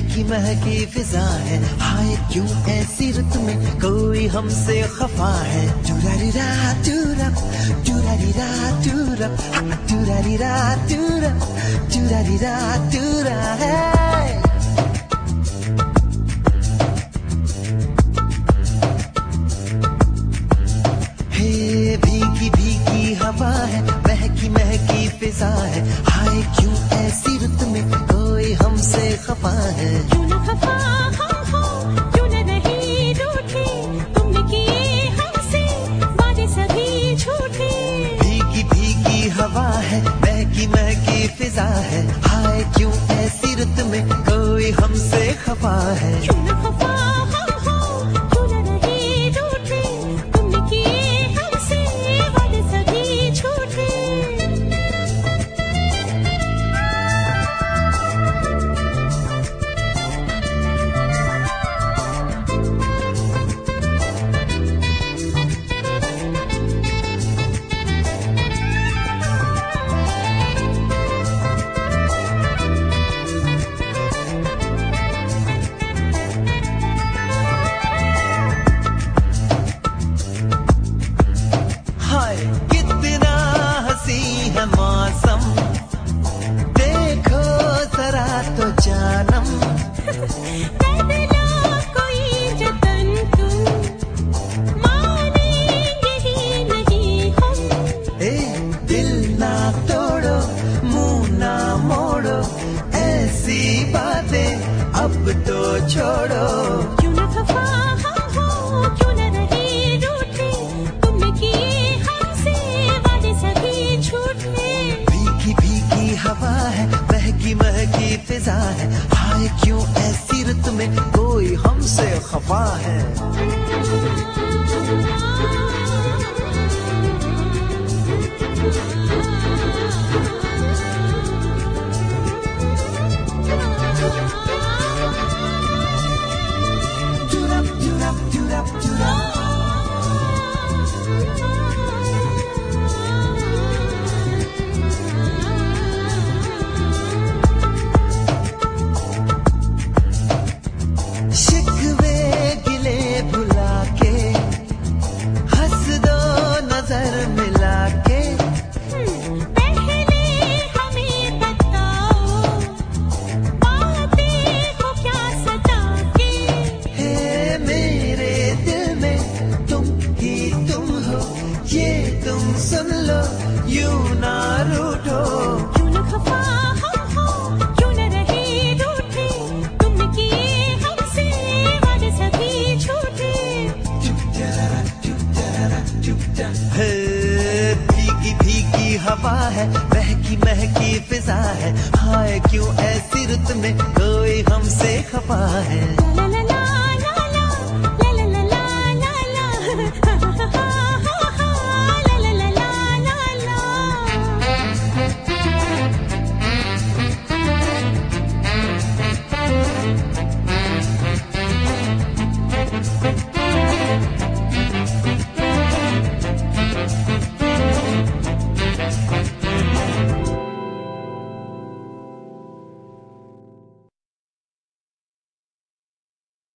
महकी महकी फिजा है, हाय क्यों ऐसी रुत में कोई हमसे खफा है। टूरारीरा टूरा, टूरारीरा टूरा, टूरारीरा टूरा, टूरारीरा टूरा है। हे भीगी भीगी हवा है, महकी महकी फिजा है, हाय क्यों ऐसी रुत में कोई हमसे खफा है। क्यों न खफा हम हो, क्यों न नहीं रूठे, तुमने किए हमसे वादे सभी झूठे। भीगी भीगी हवा है, महकी महकी फिजा है, हाय क्यों ऐसी रुत में कोई हमसे खफा है। क्यों न खफा हम हो, क्यों न नहीं रूठे, तुमने किए हमसे वादे सभी झूठे। हाय कितना हंसी है मौसम, देखो जरा तो जानम। बदला कोई जतन तुम, मानेंगे ही नहीं हम। ए दिल ना तोड़ो, मुंह ना मोड़ो, ऐसी बातें अब तो छोड़ो। क्यों न खफा हम हो, क्यों न नहीं रूठे, तुमने किए हमसे वादे सभी झूठे। भीगी भीगी हवा है, महकी महकी फिजा है, हाय क्यों ऐसी रुत में कोई हमसे खफा है। Turap, turap, turap, turap. शिकवे गिले भुला के, हंस दो नजर मिला के। पहले हमें बताओ, बातें को क्या सता के। हे मेरे दिल में तुम ही तुम हो, ये तुम सुन लो, यूं ना रूठो। क्यों न खफा हम हो, क्यों न रहे रूठे, तुमने किए हमसे वादे सभी झूठे। हे भीगी भीगी हवा है, महकी महकी फिजा है, हाय क्यों ऐसी रुत में कोई हमसे खफा है।